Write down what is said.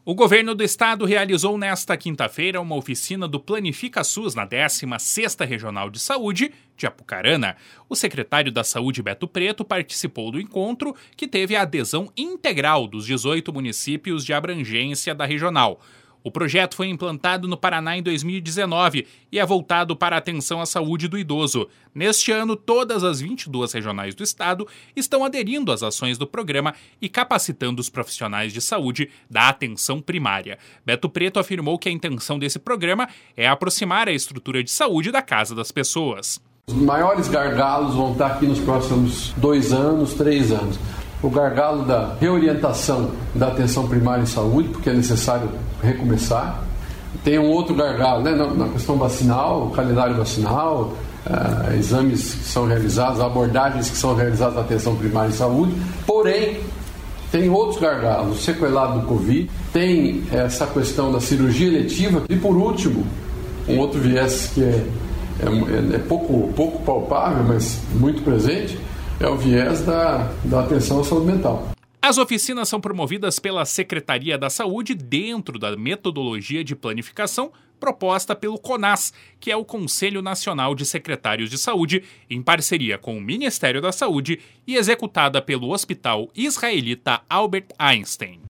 O governo do estado realizou nesta quinta-feira uma oficina do Planifica SUS na 16ª Regional de Saúde de Apucarana. O secretário da Saúde, Beto Preto, participou do encontro, que teve a adesão integral dos 18 municípios de abrangência da regional. O projeto foi implantado no Paraná em 2019 e é voltado para a atenção à saúde do idoso. Neste ano, todas as 22 regionais do estado estão aderindo às ações do programa e capacitando os profissionais de saúde da atenção primária. Beto Preto afirmou que a intenção desse programa é aproximar a estrutura de saúde da casa das pessoas. Os maiores gargalos vão estar aqui nos próximos 2 anos, 3 anos. O gargalo da reorientação da atenção primária em saúde, porque é necessário recomeçar. Tem um outro gargalo, né, na questão vacinal, o calendário vacinal, exames que são realizados, abordagens que são realizadas na atenção primária em saúde. Porém, tem outros gargalos, o sequelado do Covid, tem essa questão da cirurgia eletiva e, por último, um outro viés que é pouco palpável, mas muito presente, é o viés da atenção à saúde mental. As oficinas são promovidas pela Secretaria da Saúde dentro da metodologia de planificação proposta pelo CONAS, que é o Conselho Nacional de Secretários de Saúde, em parceria com o Ministério da Saúde e executada pelo Hospital Israelita Albert Einstein.